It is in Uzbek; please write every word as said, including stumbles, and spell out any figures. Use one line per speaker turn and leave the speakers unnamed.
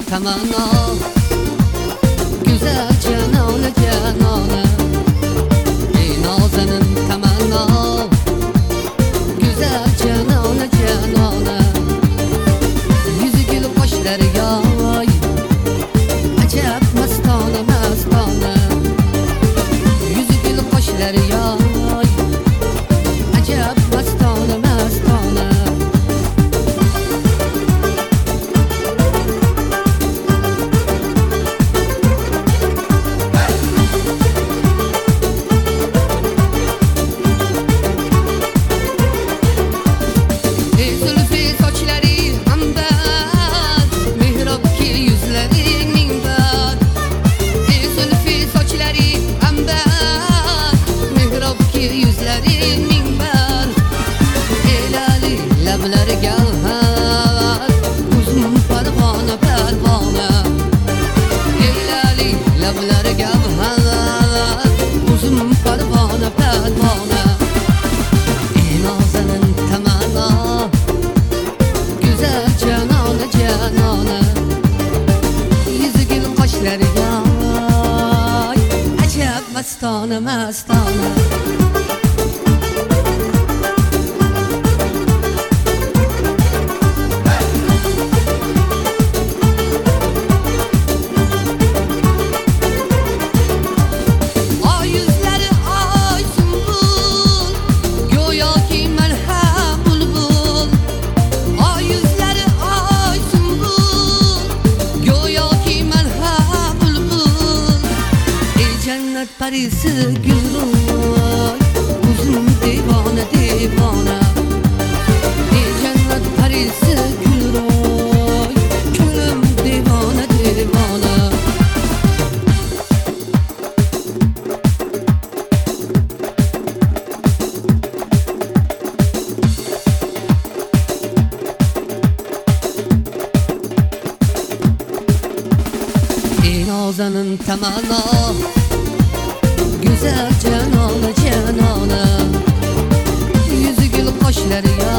tamanna, güzel canona canona. Ey nazenin tamanna, güzel canona canona. Yüzü gül kaşları yay, acayip mastana mastana. Yüzü gül kaşları yay, acayip mastana mastana. Mastana mastana. Ay yüzleri ay sümbül, goya ki melhem bulbul. Ay yüzleri ay sümbül, goya ki melhem bulbul. Ey cennet perisi gülroy, uzun divane divane. Ey cennet perisi gülroy, gülüm divane divane. Ey nazenin tamanna, güzel canana canana. Yüzü gül kaşları